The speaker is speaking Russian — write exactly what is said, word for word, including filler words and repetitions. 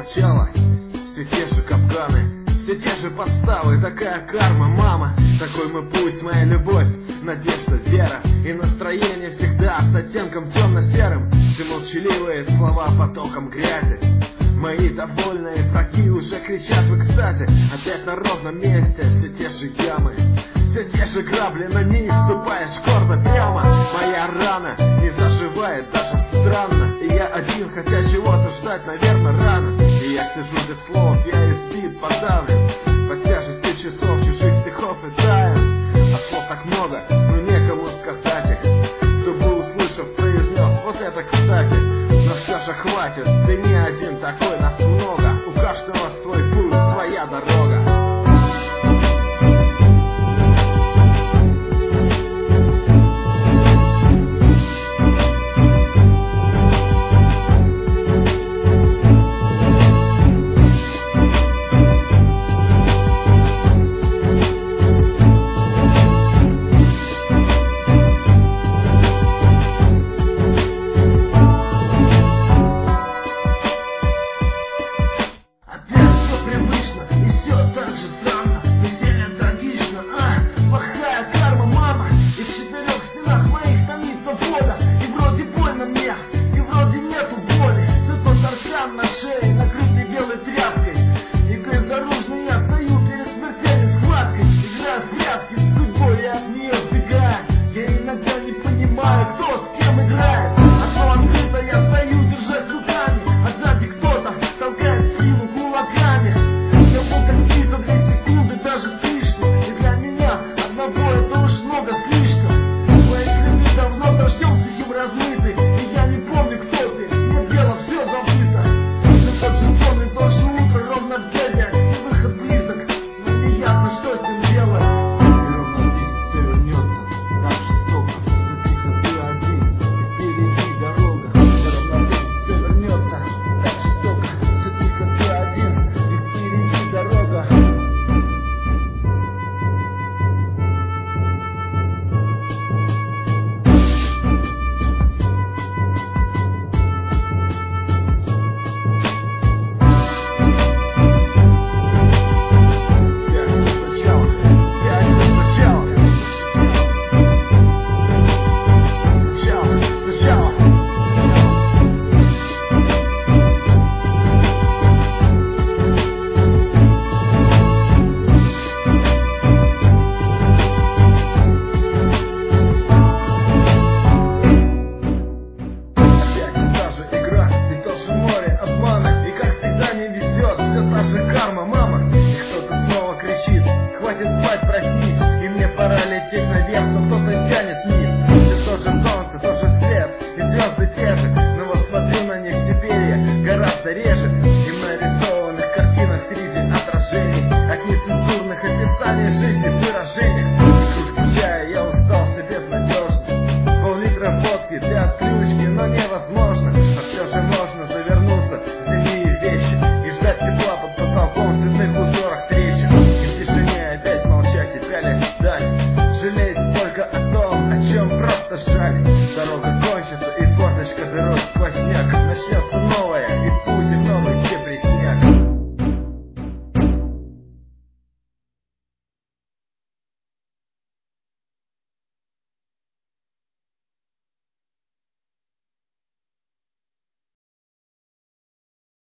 начала. Все те же капканы, все те же подставы, такая карма, мама. Такой мой путь, моя любовь, надежда, вера. И настроение всегда с оттенком темно-серым. Все молчаливые слова потоком грязи. Мои довольные враги уже кричат в экстазе. Опять на ровном месте все те же ямы, все те же грабли, на них ступаешь гордо прямо. Моя рана не заживает, даже странно. И я один, хотя чего-то ждать, наверное, рано. И я сижу без слов, я избит, подавлен.